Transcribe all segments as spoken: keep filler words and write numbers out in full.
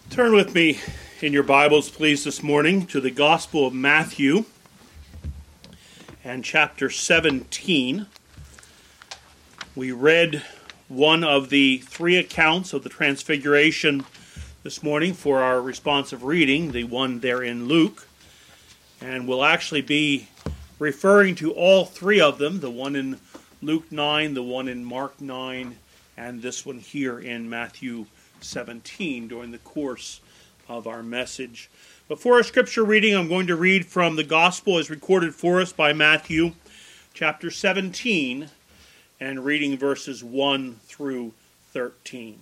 Turn with me in your Bibles, please, this morning to the Gospel of Matthew and chapter seventeen. We read one of the three accounts of the Transfiguration this morning for our responsive reading, the one there in Luke. And we'll actually be referring to all three of them, the one in Luke nine, the one in Mark nine, and this one here in Matthew seventeen during the course of our message. But for our scripture reading, I'm going to read from the Gospel as recorded for us by Matthew, chapter seventeen, and reading verses one through thirteen.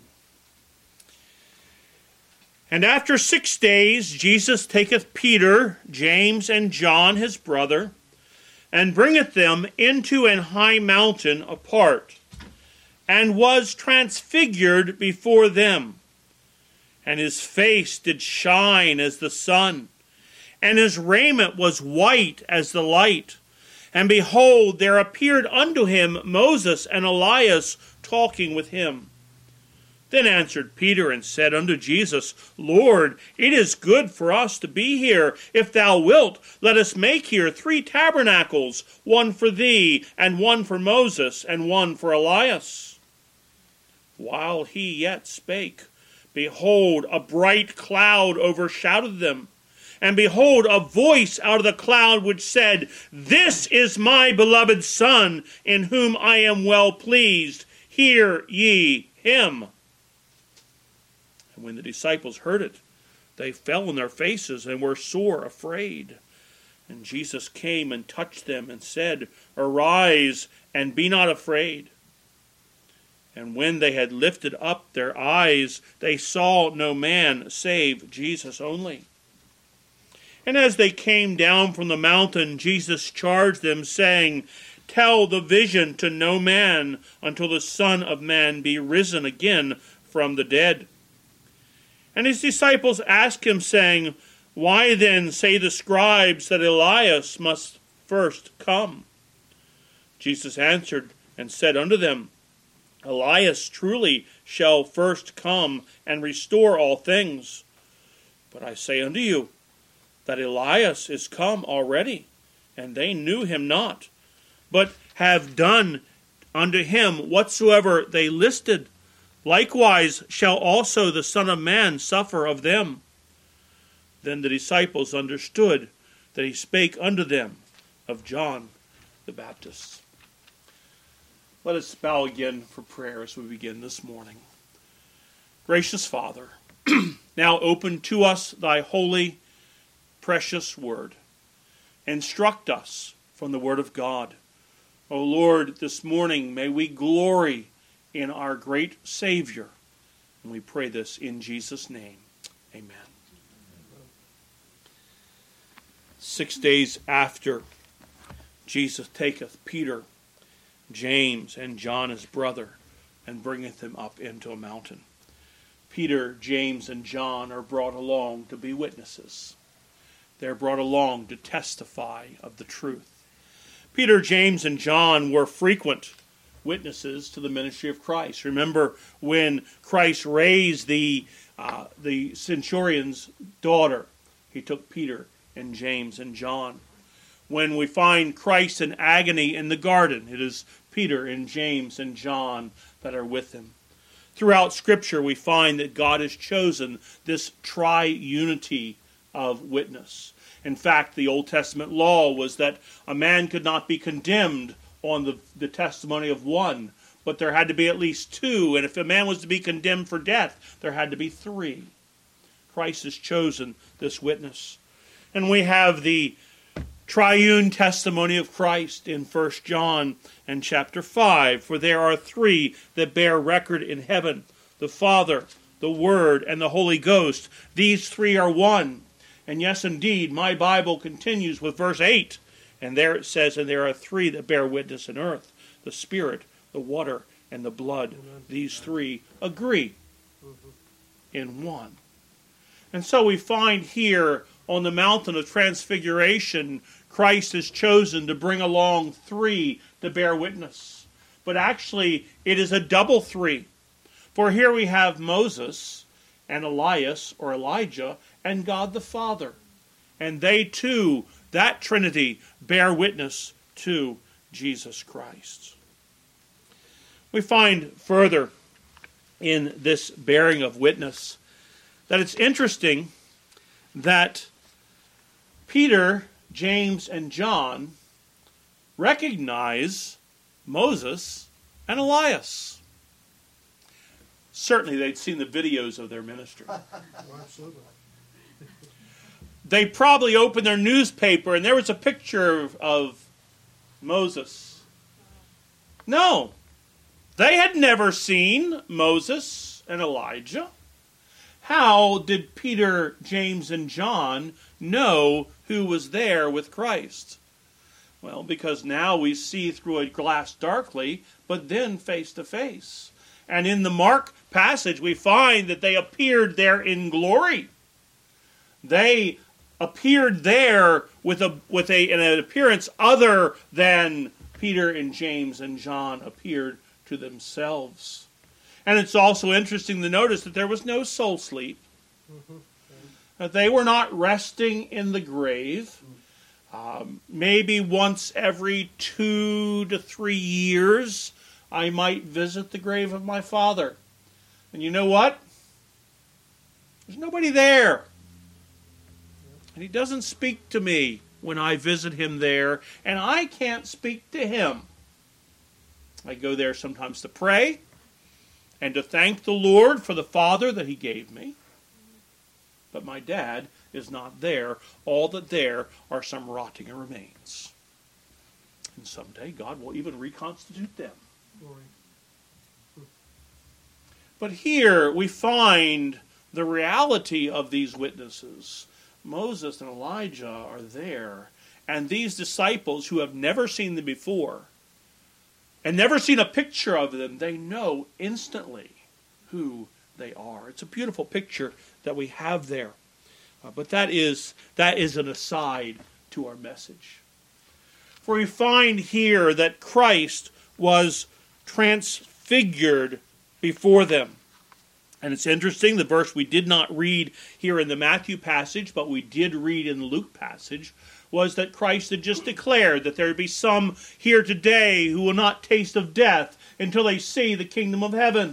And after six days Jesus taketh Peter, James, and John his brother, and bringeth them into an high mountain apart, and was transfigured before them. And his face did shine as the sun, and his raiment was white as the light. And behold, there appeared unto him Moses and Elias talking with him. Then answered Peter and said unto Jesus, Lord, it is good for us to be here. If thou wilt, let us make here three tabernacles, one for thee, and one for Moses, and one for Elias. While he yet spake, behold, a bright cloud overshadowed them. And behold, a voice out of the cloud which said, This is my beloved Son, in whom I am well pleased. Hear ye him. And when the disciples heard it, they fell on their faces and were sore afraid. And Jesus came and touched them and said, Arise, and be not afraid. And when they had lifted up their eyes, they saw no man save Jesus only. And as they came down from the mountain, Jesus charged them, saying, Tell the vision to no man until the Son of Man be risen again from the dead. And his disciples asked him, saying, Why then say the scribes that Elias must first come? Jesus answered and said unto them, Elias truly shall first come and restore all things. But I say unto you, that Elias is come already, and they knew him not, but have done unto him whatsoever they listed. Likewise shall also the Son of Man suffer of them. Then the disciples understood that he spake unto them of John the Baptist. Let us bow again for prayer as we begin this morning. Gracious Father, now open to us thy holy, precious word. Instruct us from the word of God. O Lord, this morning may we glory in our great Savior. And we pray this in Jesus' name. Amen. Six days after Jesus taketh Peter, James, and John his brother, and bringeth them up into a mountain. Peter, James, and John are brought along to be witnesses. They're brought along to testify of the truth. Peter, James, and John were frequent witnesses to the ministry of Christ. Remember when Christ raised the, uh, the centurion's daughter, he took Peter and James and John. When we find Christ in agony in the garden, it is Peter and James and John that are with him. Throughout Scripture, we find that God has chosen this tri-unity of witness. In fact, the Old Testament law was that a man could not be condemned on the, the testimony of one, but there had to be at least two, and if a man was to be condemned for death, there had to be three. Christ has chosen this witness. And we have the triune testimony of Christ in First John and chapter five. For there are three that bear record in heaven, the Father, the Word, and the Holy Ghost. These three are one. And yes, indeed, my Bible continues with verse eight. And there it says, and there are three that bear witness in earth, the Spirit, the water, and the blood. Amen. These three agree mm-hmm. in one. And so we find here on the mountain of transfiguration, Christ has chosen to bring along three to bear witness. But actually, it is a double three. For here we have Moses and Elias, or Elijah, and God the Father. And they too, that Trinity, bear witness to Jesus Christ. We find further in this bearing of witness that it's interesting that Peter, James, and John recognize Moses and Elias. Certainly they'd seen the videos of their ministry. Absolutely. They probably opened their newspaper and there was a picture of, of Moses. No, they had never seen Moses and Elijah. How did Peter, James, and John know who was there with Christ? Well, because now we see through a glass darkly, but then face to face. And in the Mark passage, we find that they appeared there in glory. They appeared there with a with a an appearance other than Peter and James and John appeared to themselves. And it's also interesting to notice that there was no soul sleep. Mm-hmm. That they were not resting in the grave. Um, maybe once every two to three years, I might visit the grave of my father. And you know what? There's nobody there. And he doesn't speak to me when I visit him there, and I can't speak to him. I go there sometimes to pray and to thank the Lord for the father that he gave me. But my dad is not there. All that there are some rotting remains. And someday God will even reconstitute them. Glory. But here we find the reality of these witnesses. Moses and Elijah are there. And these disciples who have never seen them before and never seen a picture of them, they know instantly who they are. It's a beautiful picture that we have there. Uh, but that is, that is an aside to our message. For we find here that Christ was transfigured before them. And it's interesting, the verse we did not read here in the Matthew passage, but we did read in the Luke passage, was that Christ had just declared that there would be some here today who will not taste of death until they see the kingdom of heaven.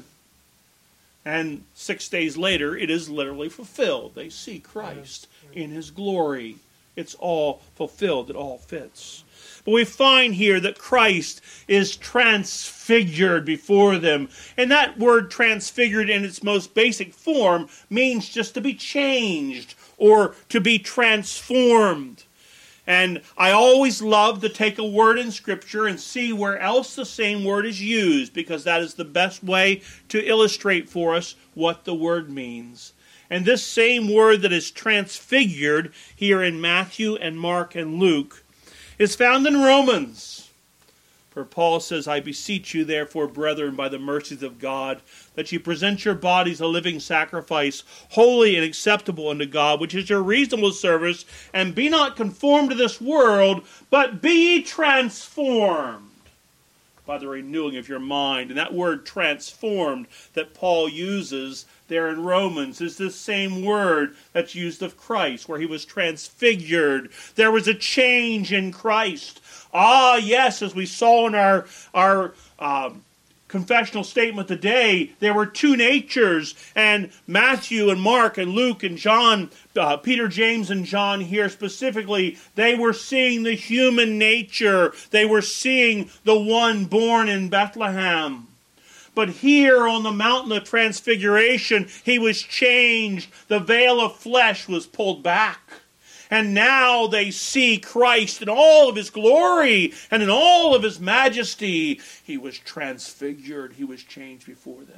And six days later, it is literally fulfilled. They see Christ in his glory. It's all fulfilled. It all fits. But we find here that Christ is transfigured before them. And that word transfigured in its most basic form means just to be changed or to be transformed. And I always love to take a word in Scripture and see where else the same word is used, because that is the best way to illustrate for us what the word means. And this same word that is transfigured here in Matthew and Mark and Luke is found in Romans. For Paul says, I beseech you, therefore, brethren, by the mercies of God, that ye present your bodies a living sacrifice, holy and acceptable unto God, which is your reasonable service, and be not conformed to this world, but be ye transformed by the renewing of your mind. And that word transformed that Paul uses there in Romans is the same word that's used of Christ, where he was transfigured. There was a change in Christ. Ah, yes, as we saw in our, our um, confessional statement today, there were two natures, and Matthew and Mark and Luke and John, uh, Peter, James, and John here specifically, they were seeing the human nature. They were seeing the one born in Bethlehem. But here on the mountain of transfiguration, he was changed. The veil of flesh was pulled back. And now they see Christ in all of his glory and in all of his majesty. He was transfigured. He was changed before them.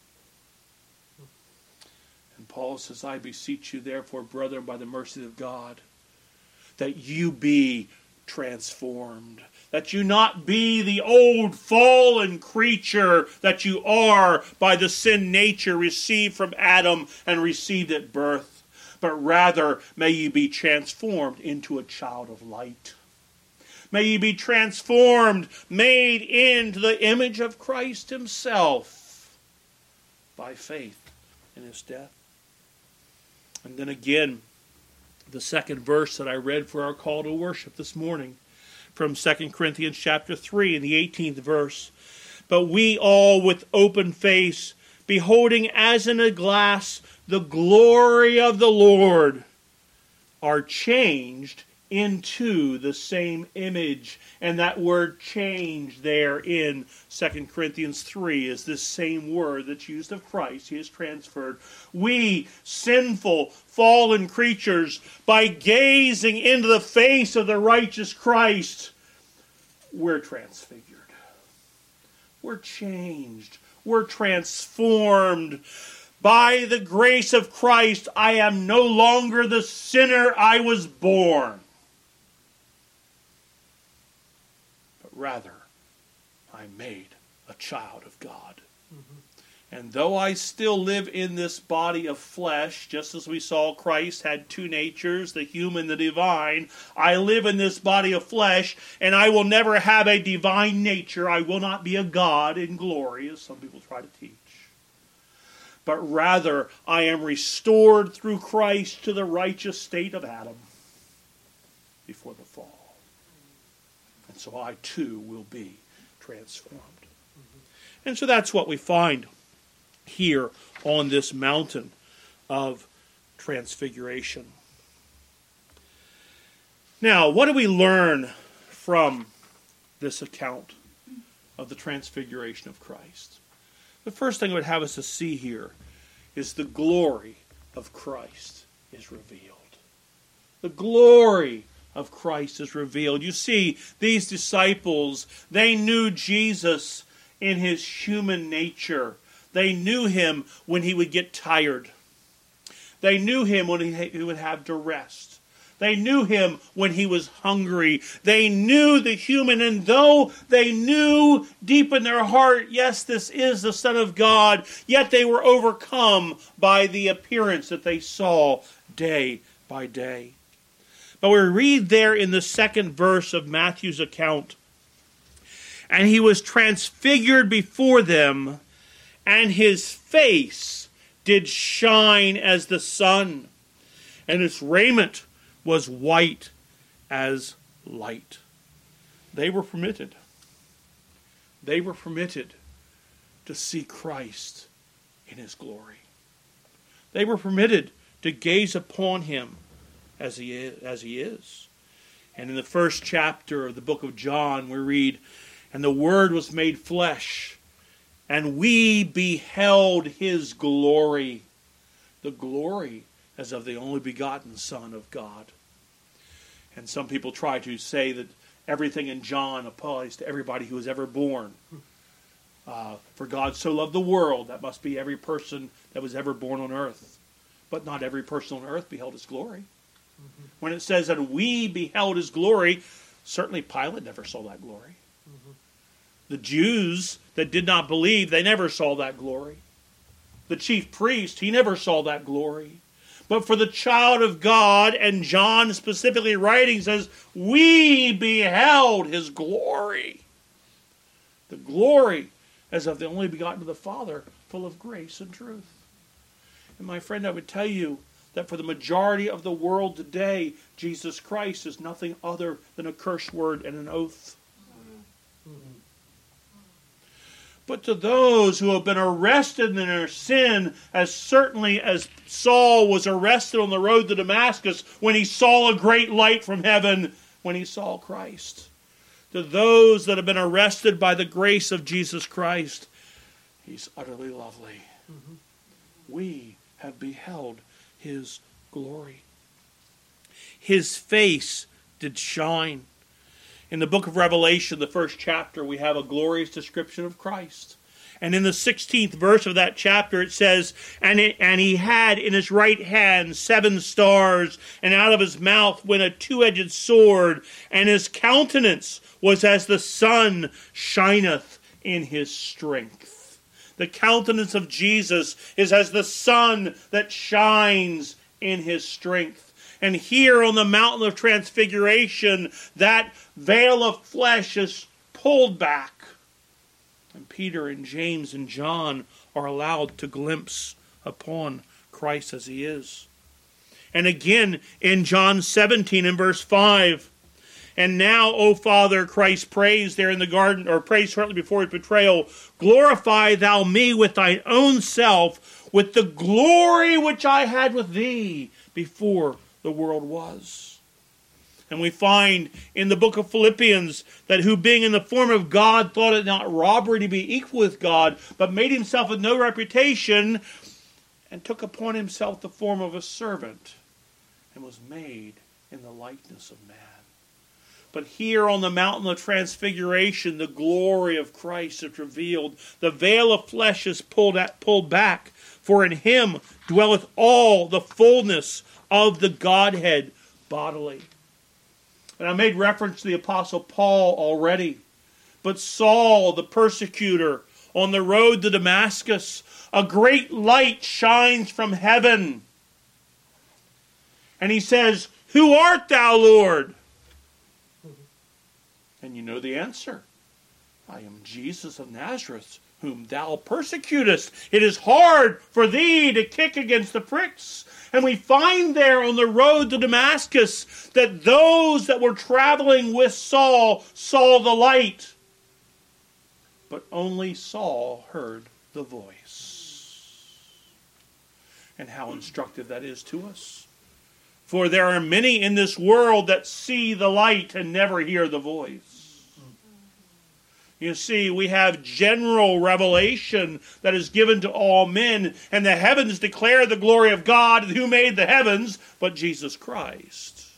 And Paul says, I beseech you, therefore, brethren, by the mercy of God, that you be transformed. That you not be the old fallen creature that you are by the sin nature received from Adam and received at birth. But rather, may ye be transformed into a child of light. May ye be transformed, made into the image of Christ himself by faith in his death And then again, the second verse that I read for our call to worship this morning from Second Corinthians chapter three in the eighteenth verse. But we all with open face, beholding as in a glass the glory of the Lord, are changed into the same image. And that word change there in Second Corinthians three is this same word that's used of Christ. He is transferred. We, sinful, fallen creatures, by gazing into the face of the righteous Christ, we're transfigured. We're changed. We're transformed. By the grace of Christ, I am no longer the sinner I was born. Rather, I'm made a child of God. Mm-hmm. And though I still live in this body of flesh, just as we saw Christ had two natures, the human and the divine, I live in this body of flesh, and I will never have a divine nature. I will not be a God in glory, as some people try to teach. But rather, I am restored through Christ to the righteous state of Adam before the fall. And so I too will be transformed. Mm-hmm. And so that's what we find here on this mountain of transfiguration. Now, what do we learn from this account of the transfiguration of Christ? The first thing I would have us to see here is the glory of Christ is revealed. The glory of Christ is revealed. You see, these disciples, they knew Jesus in his human nature. They knew him when he would get tired. They knew him when he would have to rest. They knew him when he was hungry. They knew the human, and though they knew deep in their heart, yes, this is the Son of God, yet they were overcome by the appearance that they saw day by day. But we read there in the second verse of Matthew's account, and he was transfigured before them, and his face did shine as the sun, and his raiment was white as light. They were permitted. They were permitted to see Christ in his glory. They were permitted to gaze upon him as he is, as he is. And in the first chapter of the book of John, we read, "And the Word was made flesh, and we beheld his glory." The glory as of the only begotten Son of God. And some people try to say that everything in John applies to everybody who was ever born. Uh, for God so loved the world, that must be every person that was ever born on earth. But not every person on earth beheld his glory. Mm-hmm. When it says that we beheld his glory, certainly Pilate never saw that glory. Mm-hmm. The Jews that did not believe, they never saw that glory. The chief priest, he never saw that glory. But for the child of God, and John specifically writing says, we beheld his glory. The glory as of the only begotten of the Father, full of grace and truth. And my friend, I would tell you that for the majority of the world today, Jesus Christ is nothing other than a curse word and an oath. Mm-hmm. But to those who have been arrested in their sin, as certainly as Saul was arrested on the road to Damascus when he saw a great light from heaven, when he saw Christ. To those that have been arrested by the grace of Jesus Christ, he's utterly lovely. Mm-hmm. We have beheld his glory. His face did shine. In the book of Revelation, the first chapter, we have a glorious description of Christ. And in the sixteenth verse of that chapter, it says, and, it, and he had in his right hand seven stars, and out of his mouth went a two-edged sword, and his countenance was as the sun shineth in his strength. The countenance of Jesus is as the sun that shines in his strength. And here on the mountain of transfiguration, that veil of flesh is pulled back. And Peter and James and John are allowed to glimpse upon Christ as he is. And again in John seventeen and verse five. And now, O Father, Christ prays there in the garden, or prays shortly before his betrayal, glorify thou me with thine own self, with the glory which I had with thee before the world was. And we find in the book of Philippians that who being in the form of God thought it not robbery to be equal with God, but made himself of no reputation, and took upon himself the form of a servant, and was made in the likeness of man. But here on the mountain of transfiguration, the glory of Christ is revealed. The veil of flesh is pulled at, pulled back, for in him dwelleth all the fullness of the Godhead bodily. And I made reference to the Apostle Paul already. But Saul, the persecutor, on the road to Damascus, a great light shines from heaven. And he says, "Who art thou, Lord?" And you know the answer. I am Jesus of Nazareth, whom thou persecutest. It is hard for thee to kick against the pricks. And we find there on the road to Damascus that those that were traveling with Saul saw the light. But only Saul heard the voice. And how instructive that is to us. For there are many in this world that see the light and never hear the voice. You see, we have general revelation that is given to all men, and the heavens declare the glory of God, who made the heavens, but Jesus Christ.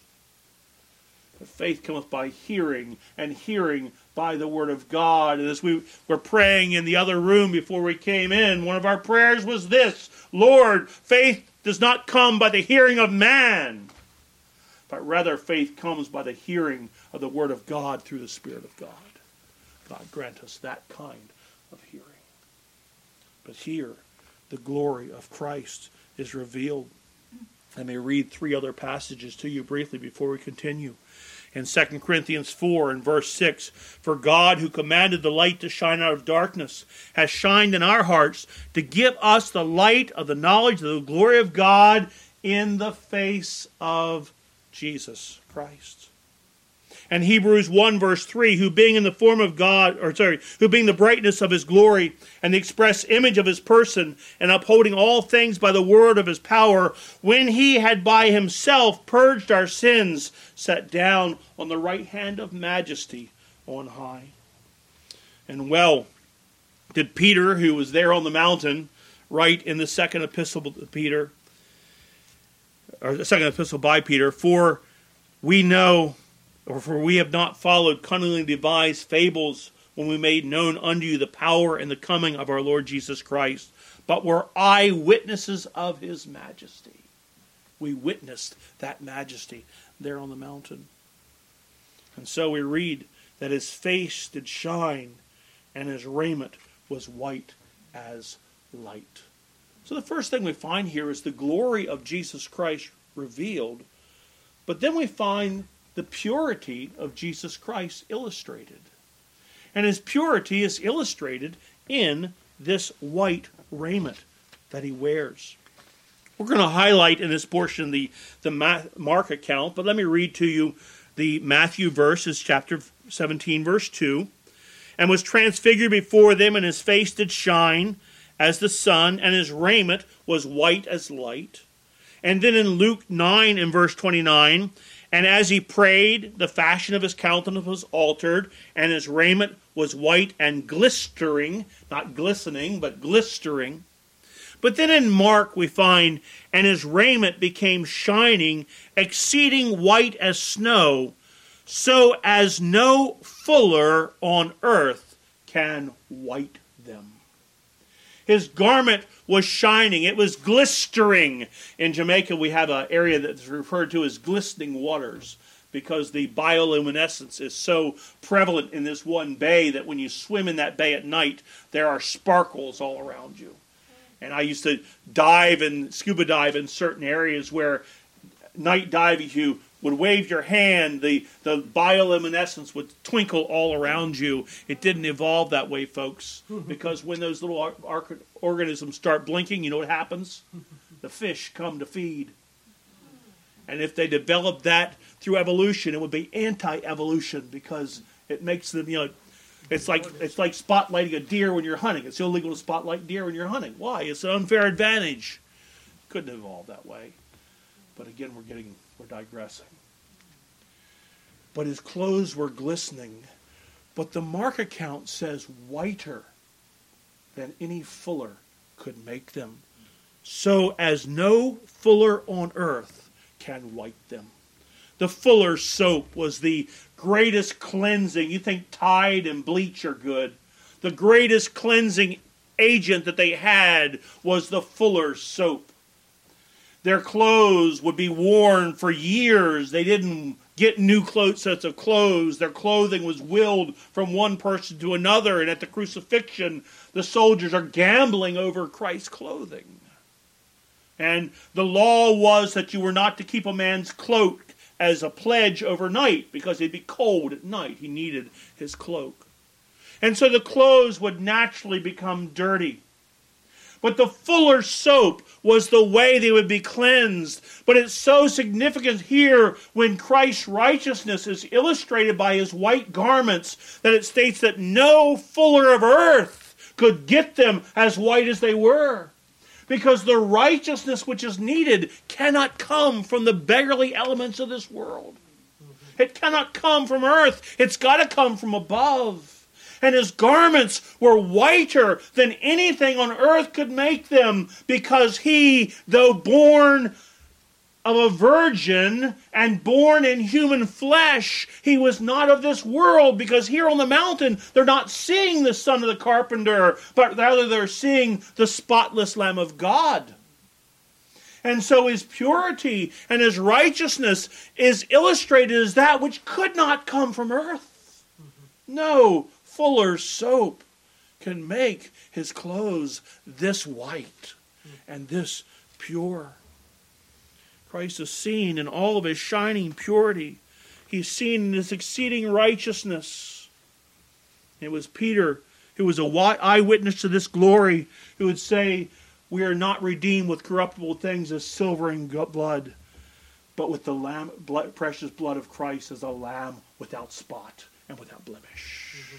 But faith cometh by hearing, and hearing by the word of God. And as we were praying in the other room before we came in, one of our prayers was this: Lord, faith does not come by the hearing of man, but rather faith comes by the hearing of the word of God through the Spirit of God. God grant us that kind of hearing. But here, the glory of Christ is revealed. I may read three other passages to you briefly before we continue. In Second Corinthians four and verse six, for God who commanded the light to shine out of darkness has shined in our hearts to give us the light of the knowledge of the glory of God in the face of Jesus Christ. And Hebrews one verse three, who being in the form of God, or sorry, who being the brightness of his glory and the express image of his person, and upholding all things by the word of his power, when he had by himself purged our sins, sat down on the right hand of majesty on high. And well did Peter, who was there on the mountain, write in the second epistle to Peter, or the second epistle by Peter, for we know, or for we have not followed cunningly devised fables when we made known unto you the power and the coming of our Lord Jesus Christ, but were eyewitnesses of his majesty. We witnessed that majesty there on the mountain. And so we read that his face did shine, and his raiment was white as light. So the first thing we find here is the glory of Jesus Christ revealed, but then we find the purity of Jesus Christ illustrated. And his purity is illustrated in this white raiment that he wears. We're going to highlight in this portion the, the Mark account, but let me read to you the Matthew verses, chapter seventeen, verse two. And was transfigured before them, and his face did shine as the sun, and his raiment was white as light. And then in Luke nine and verse twenty-nine, and as he prayed, the fashion of his countenance was altered, and his raiment was white and glistering, not glistening, but glistering. But then in Mark we find, and his raiment became shining, exceeding white as snow, so as no fuller on earth can white them. His garment was shining. It was glistering. In Jamaica, we have an area that's referred to as glistening waters because the bioluminescence is so prevalent in this one bay that when you swim in that bay at night, there are sparkles all around you. And I used to dive and scuba dive in certain areas where night diving, you would wave your hand, the, the bioluminescence would twinkle all around you. It didn't evolve that way, folks, because when those little ar- ar- organisms start blinking, you know what happens? The fish come to feed. And if they developed that through evolution, it would be anti-evolution because it makes them, you know, it's like it's like spotlighting a deer when you're hunting. It's illegal to spotlight deer when you're hunting. Why? It's an unfair advantage. Couldn't evolve that way. But again, we're getting, we're digressing. But his clothes were glistening. But the mark account says whiter than any fuller could make them, so as no fuller on earth can white them. The Fuller's soap was the greatest cleansing. You think Tide and bleach are good. The greatest cleansing agent that they had was the Fuller's soap. Their clothes would be worn for years. They didn't get new clothes, sets of clothes. Their clothing was willed from one person to another. And at the crucifixion, the soldiers are gambling over Christ's clothing. And the law was that you were not to keep a man's cloak as a pledge overnight because he'd be cold at night. He needed his cloak. And so the clothes would naturally become dirty. But the Fuller's soap was the way they would be cleansed. But it's so significant here when Christ's righteousness is illustrated by his white garments that it states that no fuller of earth could get them as white as they were. Because the righteousness which is needed cannot come from the beggarly elements of this world. It cannot come from earth. It's got to come from above. And his garments were whiter than anything on earth could make them, because he, though born of a virgin and born in human flesh, he was not of this world, because here on the mountain they're not seeing the son of the carpenter, but rather they're seeing the spotless Lamb of God. And so his purity and his righteousness is illustrated as that which could not come from earth. No Fuller's soap can make his clothes this white and this pure. Christ is seen in all of his shining purity. He's seen in his exceeding righteousness. It was Peter, who was an eyewitness to this glory, who would say, we are not redeemed with corruptible things as silver and blood, but with the lamb, blood, precious blood of Christ as a lamb without spot and without blemish. Mm-hmm.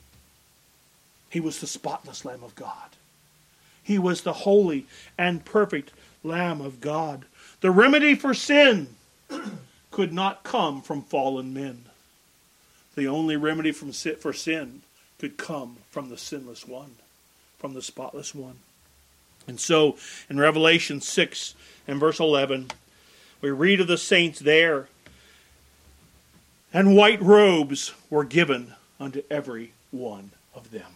He was the spotless Lamb of God. He was the holy and perfect Lamb of God. The remedy for sin could not come from fallen men. The only remedy from sin, for sin could come from the sinless one, from the spotless one. And so in Revelation six and verse eleven, we read of the saints there, and white robes were given unto every one of them.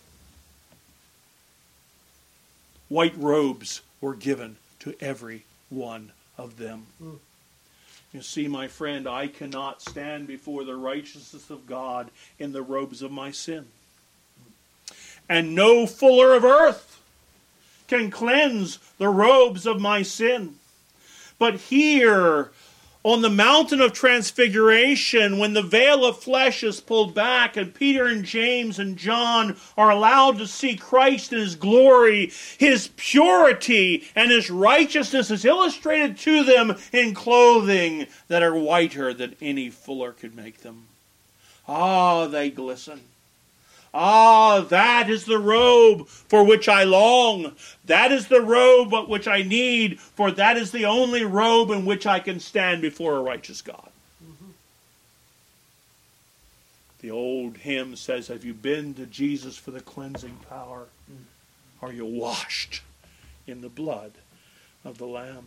White robes were given to every one of them. Mm. You see, my friend, I cannot stand before the righteousness of God in the robes of my sin. And no fuller of earth can cleanse the robes of my sin. But here, on the mountain of transfiguration, when the veil of flesh is pulled back and Peter and James and John are allowed to see Christ in his glory, his purity and his righteousness is illustrated to them in clothing that are whiter than any fuller could make them. Ah, they glisten. Ah, that is the robe for which I long. That is the robe which I need, for that is the only robe in which I can stand before a righteous God. Mm-hmm. The old hymn says, have you been to Jesus for the cleansing power? Mm. Are you washed in the blood of the Lamb?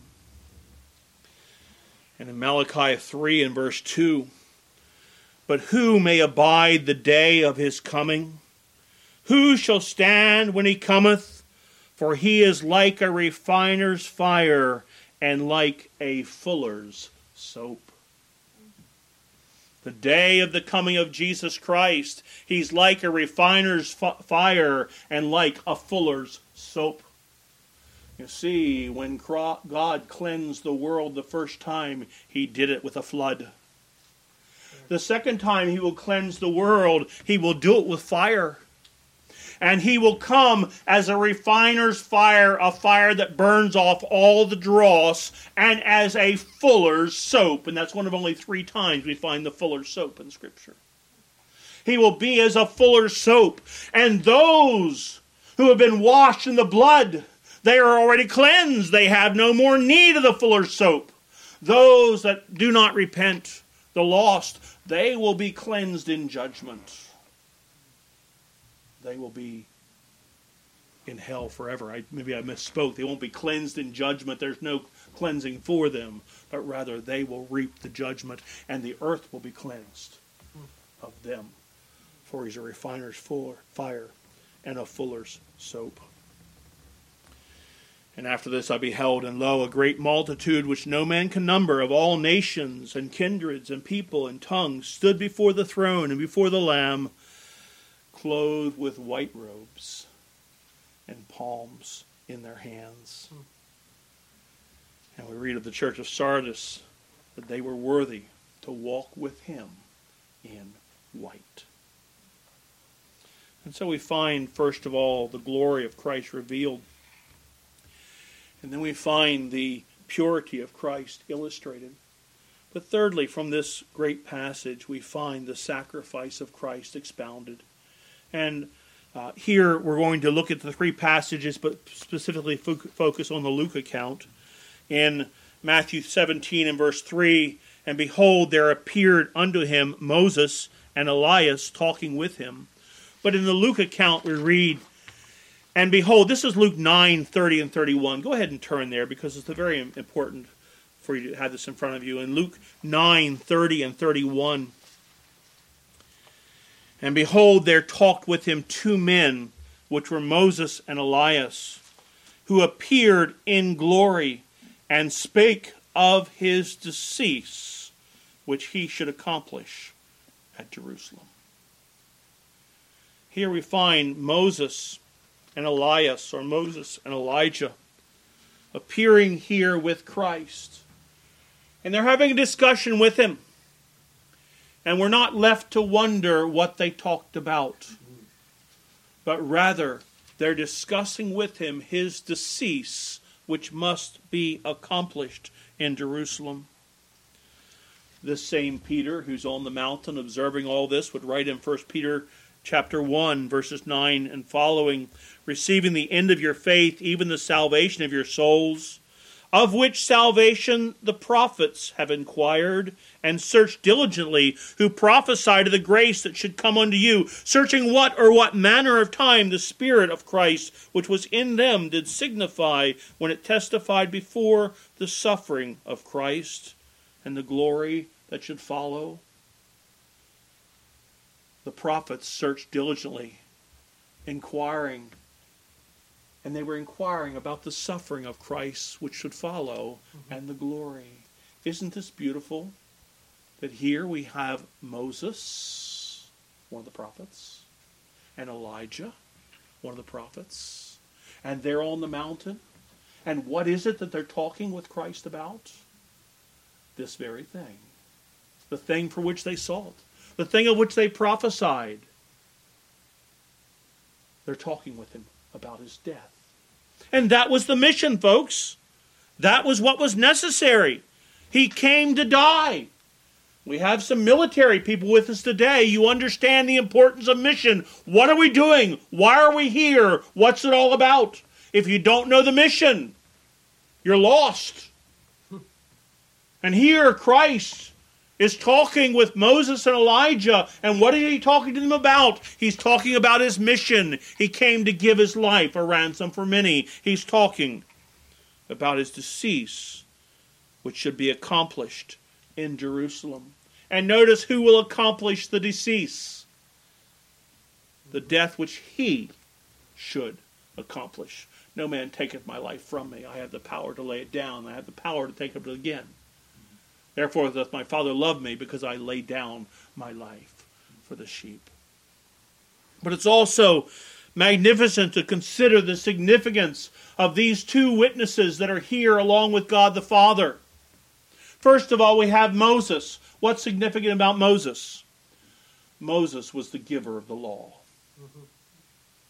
And in Malachi three and verse two, but who may abide the day of his coming? Who shall stand when he cometh? For he is like a refiner's fire and like a fuller's soap. The day of the coming of Jesus Christ, he's like a refiner's f- fire and like a fuller's soap. You see, when God cleansed the world the first time, he did it with a flood. The second time he will cleanse the world, he will do it with fire. And he will come as a refiner's fire, a fire that burns off all the dross, and as a fuller's soap. And that's one of only three times we find the fuller's soap in Scripture. He will be as a fuller's soap. And those who have been washed in the blood, they are already cleansed. They have no more need of the fuller's soap. Those that do not repent, the lost, they will be cleansed in judgment. They will be in hell forever. I, maybe I misspoke. They won't be cleansed in judgment. There's no cleansing for them. But rather they will reap the judgment, and the earth will be cleansed of them. For he's a refiner's fire and a fuller's soap. And after this I beheld, and lo, a great multitude which no man can number, of all nations and kindreds and people and tongues, stood before the throne and before the Lamb, clothed with white robes and palms in their hands. And we read of the church of Sardis that they were worthy to walk with him in white. And so we find, first of all, the glory of Christ revealed. And then we find the purity of Christ illustrated. But thirdly, from this great passage, we find the sacrifice of Christ expounded. And uh, here we're going to look at the three passages, but specifically fo- focus on the Luke account. In Matthew seventeen and verse three, and behold, there appeared unto him Moses and Elias talking with him. But in the Luke account we read, and behold, this is Luke nine, thirty and thirty-one. Go ahead and turn there because it's very important for you to have this in front of you. In Luke nine, thirty and thirty-one. And behold, there talked with him two men, which were Moses and Elias, who appeared in glory, and spake of his decease, which he should accomplish at Jerusalem. Here we find Moses and Elias, or Moses and Elijah, appearing here with Christ. And they're having a discussion with him. And we're not left to wonder what they talked about. But rather, they're discussing with him his decease, which must be accomplished in Jerusalem. This same Peter, who's on the mountain observing all this, would write in First Peter chapter one, verses nine and following, receiving the end of your faith, even the salvation of your souls, of which salvation the prophets have inquired and searched diligently, who prophesied of the grace that should come unto you, searching what or what manner of time the Spirit of Christ, which was in them, did signify when it testified before the suffering of Christ and the glory that should follow. The prophets searched diligently, inquiring, and they were inquiring about the suffering of Christ which should follow, mm-hmm. and the glory. Isn't this beautiful? That here we have Moses, one of the prophets, and Elijah, one of the prophets, and they're on the mountain. And what is it that they're talking with Christ about? This very thing. The thing for which they sought. The thing of which they prophesied. They're talking with him about his death. And that was the mission, folks. That was what was necessary. He came to die. We have some military people with us today. You understand the importance of mission. What are we doing? Why are we here? What's it all about? If you don't know the mission, you're lost. And here Christ is talking with Moses and Elijah. And what is he talking to them about? He's talking about his mission. He came to give his life a ransom for many. He's talking about his decease, which should be accomplished in Jerusalem. And notice who will accomplish the decease. The death which he should accomplish. No man taketh my life from me. I have the power to lay it down. I have the power to take it again. Therefore doth my Father love me, because I lay down my life for the sheep. But it's also magnificent to consider the significance of these two witnesses that are here along with God the Father. First of all, we have Moses. What's significant about Moses? Moses was the giver of the law. Mm-hmm.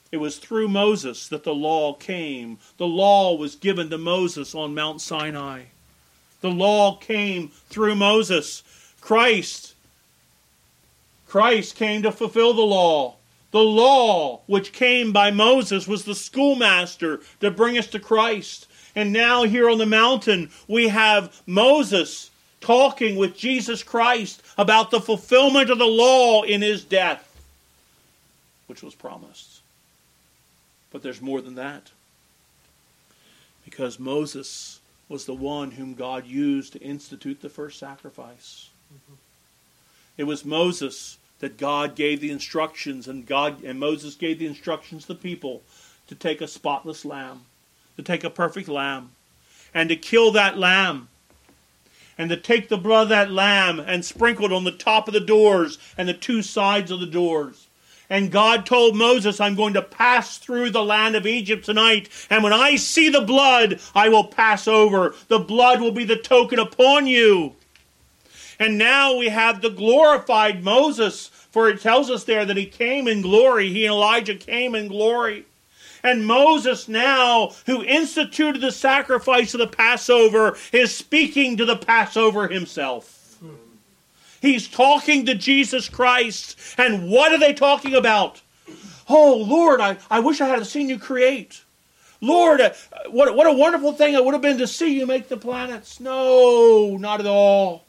It was through Moses that the law came. The law was given to Moses on Mount Sinai. The law came through Moses. Christ, Christ came to fulfill the law. The law, which came by Moses, was the schoolmaster to bring us to Christ. And now here on the mountain, we have Moses talking with Jesus Christ about the fulfillment of the law in his death, which was promised. But there's more than that. Because Moses was the one whom God used to institute the first sacrifice. Mm-hmm. It was Moses that God gave the instructions, and God and Moses gave the instructions to the people to take a spotless lamb, to take a perfect lamb, and to kill that lamb, and to take the blood of that lamb and sprinkle it on the top of the doors and the two sides of the doors. And God told Moses, I'm going to pass through the land of Egypt tonight, and when I see the blood, I will pass over. The blood will be the token upon you. And now we have the glorified Moses, for it tells us there that he came in glory. He and Elijah came in glory. And Moses now, who instituted the sacrifice of the Passover, is speaking to the Passover himself. He's talking to Jesus Christ. And what are they talking about? Oh, Lord, I, I wish I had seen you create. Lord, uh, what, what a wonderful thing it would have been to see you make the planets. No, not at all.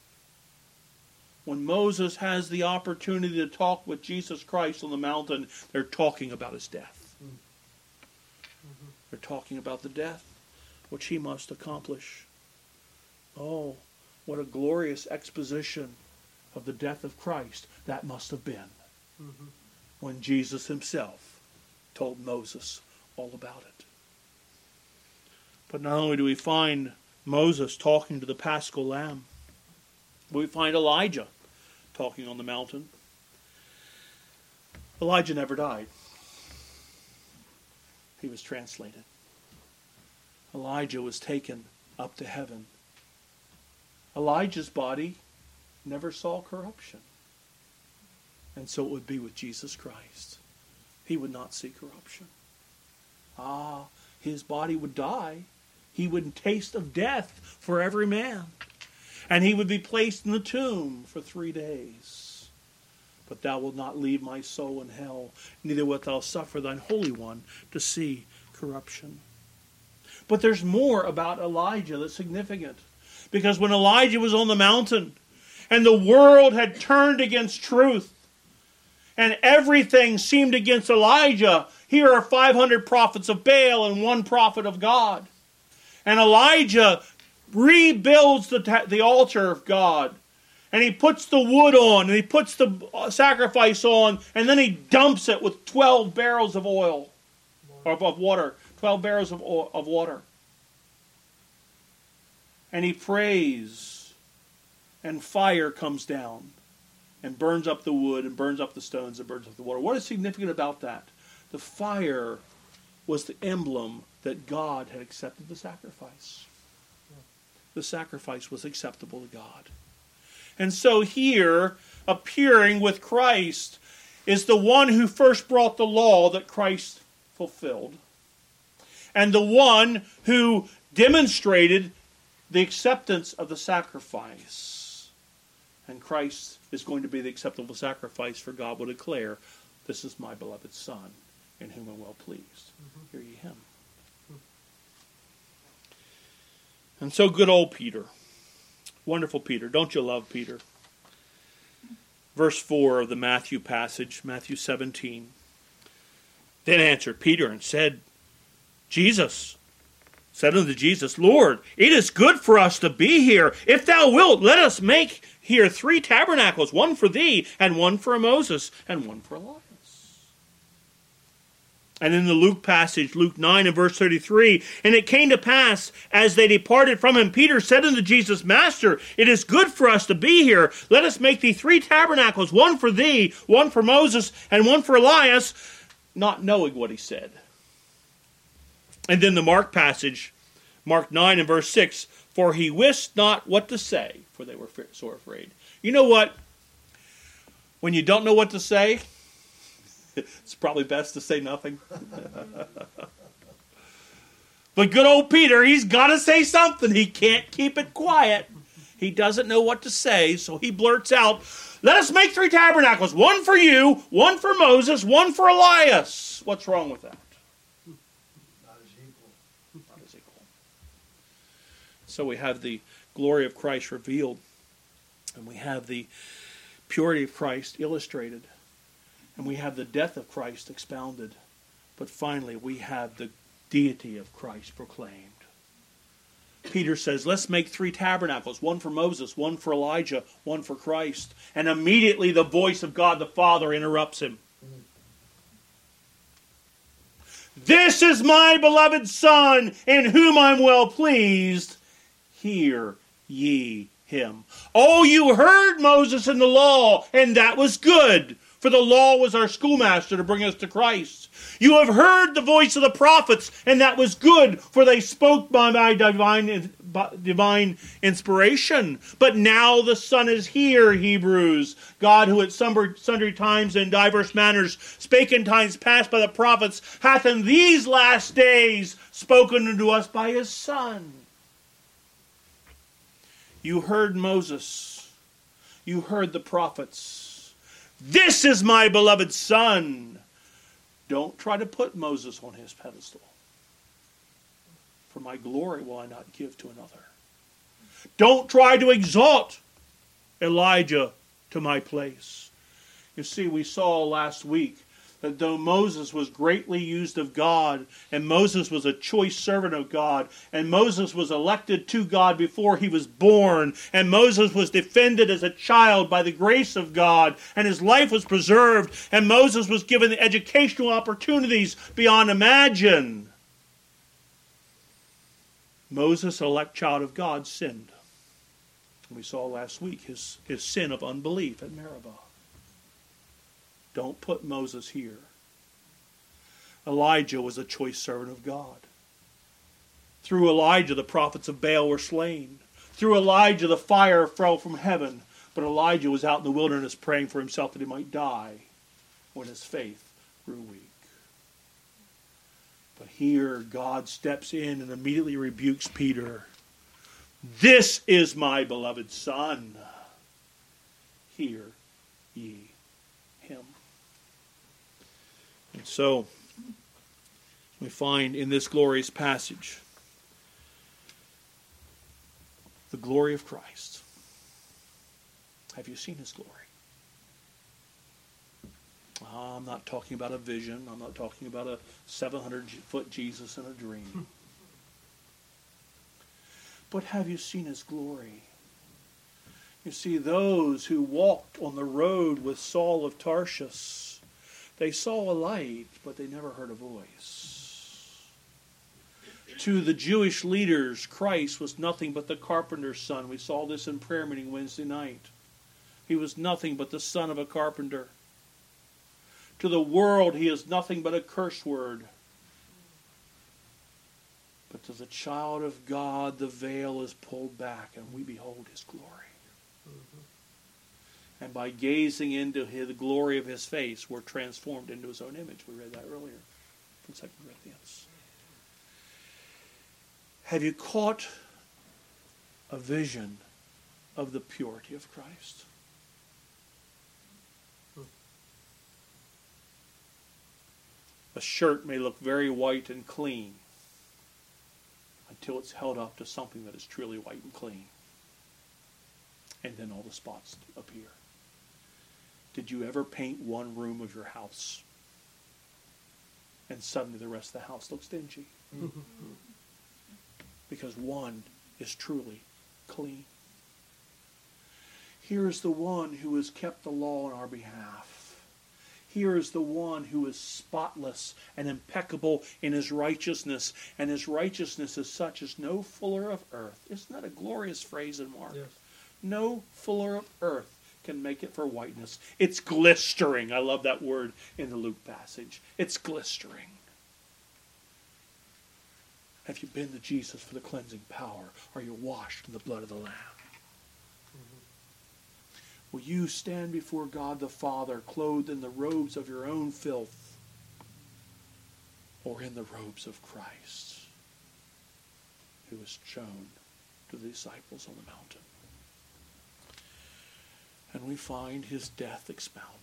When Moses has the opportunity to talk with Jesus Christ on the mountain, they're talking about his death. Mm-hmm. They're talking about the death which he must accomplish. Oh, what a glorious exposition of the death of Christ that must have been mm-hmm. when Jesus himself told Moses all about it. But not only do we find Moses talking to the Paschal Lamb, but we find Elijah talking on the mountain. Elijah never died. He was translated. Elijah was taken up to heaven. Elijah's body never saw corruption. And so it would be with Jesus Christ. He would not see corruption. Ah, his body would die. He would taste of death for every man. And he would be placed in the tomb for three days. But thou wilt not leave my soul in hell, neither wilt thou suffer thine Holy One to see corruption. But there's more about Elijah that's significant. Because when Elijah was on the mountain, and the world had turned against truth, and everything seemed against Elijah, here are five hundred prophets of Baal and one prophet of God. And Elijah rebuilds the, the altar of God. And he puts the wood on, and he puts the sacrifice on, and then he dumps it with twelve barrels of oil, or of water, twelve barrels of, oil, of water. And he prays, and fire comes down, and burns up the wood, and burns up the stones, and burns up the water. What is significant about that? The fire was the emblem that God had accepted the sacrifice. The sacrifice was acceptable to God. And so here, appearing with Christ, is the one who first brought the law that Christ fulfilled, and the one who demonstrated the acceptance of the sacrifice. And Christ is going to be the acceptable sacrifice, for God will declare, this is my beloved Son, in whom I'm well pleased. Mm-hmm. Hear ye him. Mm-hmm. And so good old Peter. Wonderful Peter. Don't you love Peter? Verse four of the Matthew passage, Matthew seventeen. Then answered Peter and said, Jesus, said unto Jesus, Lord, it is good for us to be here. If thou wilt, let us make here three tabernacles, one for thee, and one for Moses, and one for Elias. And in the Luke passage, Luke nine and verse thirty-three, and it came to pass, as they departed from him, Peter said unto Jesus, Master, it is good for us to be here. Let us make thee three tabernacles, one for thee, one for Moses, and one for Elias, not knowing what he said. And then the Mark passage, Mark nine and verse six, for he wist not what to say, for they were sore afraid. You know what? When you don't know what to say, It's probably best to say nothing. But good old Peter, he's got to say something. He can't keep it quiet. He doesn't know what to say, so he blurts out, let us make three tabernacles, one for you, one for Moses, one for Elias. What's wrong with that? Not as equal. Not as equal. So we have the glory of Christ revealed, and we have the purity of Christ illustrated, and we have the death of Christ expounded, but finally we have the deity of Christ proclaimed. Peter says, let's make three tabernacles, one for Moses, one for Elijah, one for Christ. And immediately the voice of God the Father interrupts him. This is my beloved Son, in whom I'm well pleased. Hear ye him. Oh, you heard Moses in the law, and that was good. For the law was our schoolmaster to bring us to Christ. You have heard the voice of the prophets, and that was good, for they spoke by my divine, divine inspiration. But now the Son is here, Hebrews. God, who at sundry times and diverse manners spake in times past by the prophets, hath in these last days spoken unto us by his Son. You heard Moses. You heard the prophets. This is my beloved Son. Don't try to put Moses on his pedestal. For my glory will I not give to another. Don't try to exalt Elijah to my place. You see, we saw last week that though Moses was greatly used of God, and Moses was a choice servant of God, and Moses was elected to God before he was born, and Moses was defended as a child by the grace of God, and his life was preserved, and Moses was given the educational opportunities beyond imagine. Moses, elect child of God, sinned. We saw last week his, his sin of unbelief at Meribah. Don't put Moses here. Elijah was a choice servant of God. Through Elijah, the prophets of Baal were slain. Through Elijah, the fire fell from heaven. But Elijah was out in the wilderness praying for himself that he might die when his faith grew weak. But here, God steps in and immediately rebukes Peter. This is my beloved Son. Hear ye him. And so, we find in this glorious passage the glory of Christ. Have you seen his glory? Oh, I'm not talking about a vision. I'm not talking about a seven hundred foot Jesus in a dream. But have you seen his glory? You see, those who walked on the road with Saul of Tarsus, they saw a light, but they never heard a voice. To the Jewish leaders, Christ was nothing but the carpenter's son. We saw this in prayer meeting Wednesday night. He was nothing but the son of a carpenter. To the world, he is nothing but a curse word. But to the child of God, the veil is pulled back, and we behold his glory. Mm-hmm. And by gazing into his, the glory of his face, we're transformed into his own image. We read that earlier from Second Corinthians. Have you caught a vision of the purity of Christ? A shirt may look very white and clean until it's held up to something that is truly white and clean. And then all the spots appear. Did you ever paint one room of your house and suddenly the rest of the house looks dingy? Mm-hmm. Because one is truly clean. Here is the one who has kept the law on our behalf. Here is the one who is spotless and impeccable in his righteousness, and his righteousness is such as no fuller of earth. Isn't that a glorious phrase in Mark? Yes. No fuller of earth can make it for whiteness. It's glistering. I love that word in the Luke passage. It's glistering. Have you been to Jesus for the cleansing power? Are you washed in the blood of the Lamb? Will you stand before God the Father clothed in the robes of your own filth, or in the robes of Christ, who was shown to the disciples on the mountain? And we find his death expounded.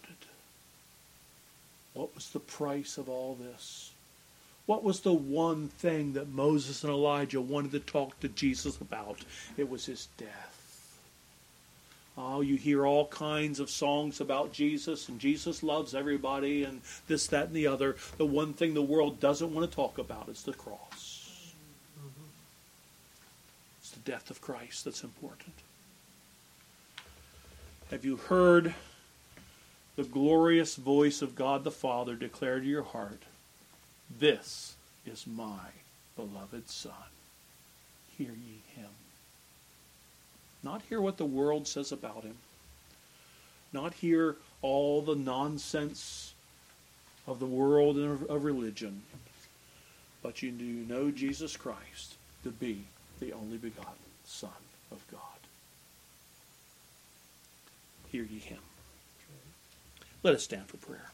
What was the price of all this? What was the one thing that Moses and Elijah wanted to talk to Jesus about? It was his death. Oh, you hear all kinds of songs about Jesus, and Jesus loves everybody, and this, that, and the other. The one thing the world doesn't want to talk about is the cross. It's the death of Christ that's important. Have you heard the glorious voice of God the Father declare to your heart, "This is my beloved Son. Hear ye him." Not hear what the world says about him. Not hear all the nonsense of the world and of religion. But you do know Jesus Christ to be the only begotten Son of God. Hear ye him. Let us stand for prayer.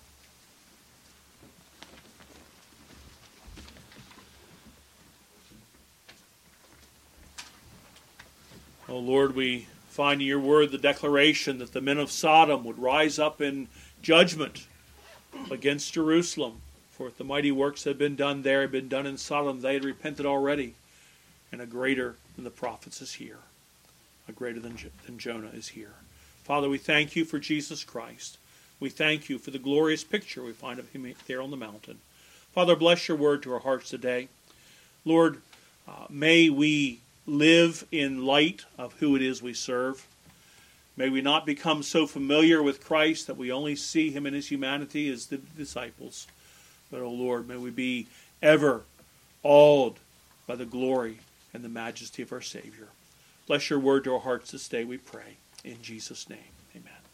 Oh Lord, we find in your word the declaration that the men of Sodom would rise up in judgment against Jerusalem. For if the mighty works had been done there, had been done in Sodom, they had repented already. And a greater than the prophets is here. A greater than, than Jonah is here. Father, we thank you for Jesus Christ. We thank you for the glorious picture we find of him there on the mountain. Father, bless your word to our hearts today. Lord, uh, may we live in light of who it is we serve. May we not become so familiar with Christ that we only see him in his humanity as the disciples. But, oh Lord, may we be ever awed by the glory and the majesty of our Savior. Bless your word to our hearts this day, we pray. In Jesus' name, amen.